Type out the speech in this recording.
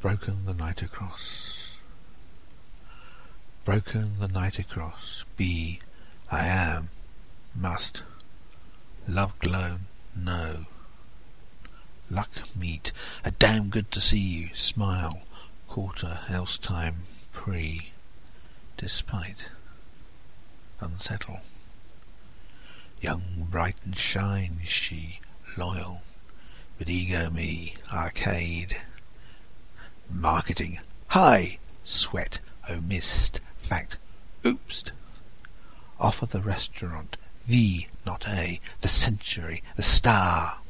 Broken the night across. Broken the night across. Be, I am, must. Love glow, no. Luck meet, a damn good to see you. Smile, quarter, else time, pre. Despite, unsettle. Young, bright and shine is she, loyal. But ego me, arcade. Marketing, high. Sweat, oh missed. Fact, oopsed. Offer the restaurant, the, not a, the century, the star.